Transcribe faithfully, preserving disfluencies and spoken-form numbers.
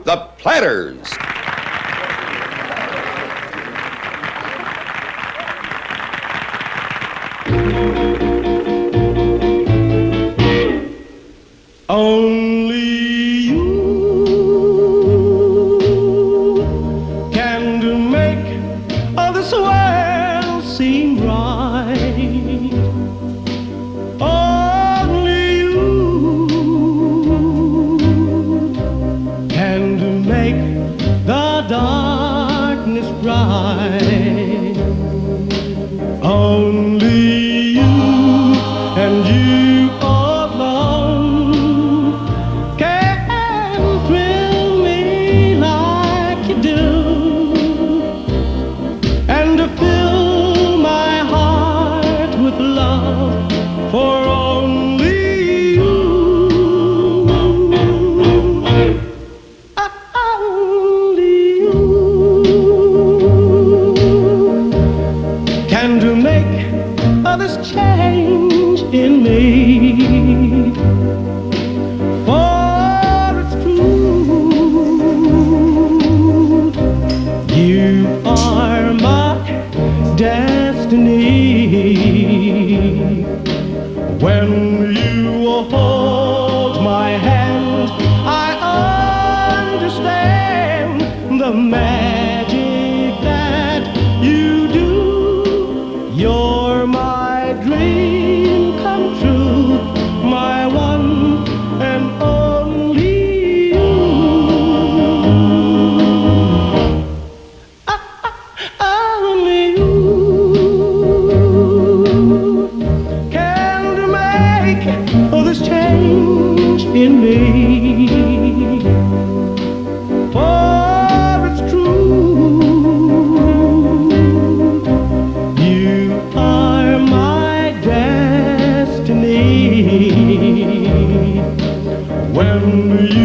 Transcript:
The Platters. Only you can do make all this world seem right. Only you can do make the darkness bright. Only you and you alone can thrill me like you do, and to fill my heart with love for only you. Only you can to make all this change in me. For it's true, you are my destiny. When you hold my hand, I understand the magic that you do. You're my dream come true, my one and only you. Ah, ah, only you can make all this change in me. For it's true, you are my destiny. When you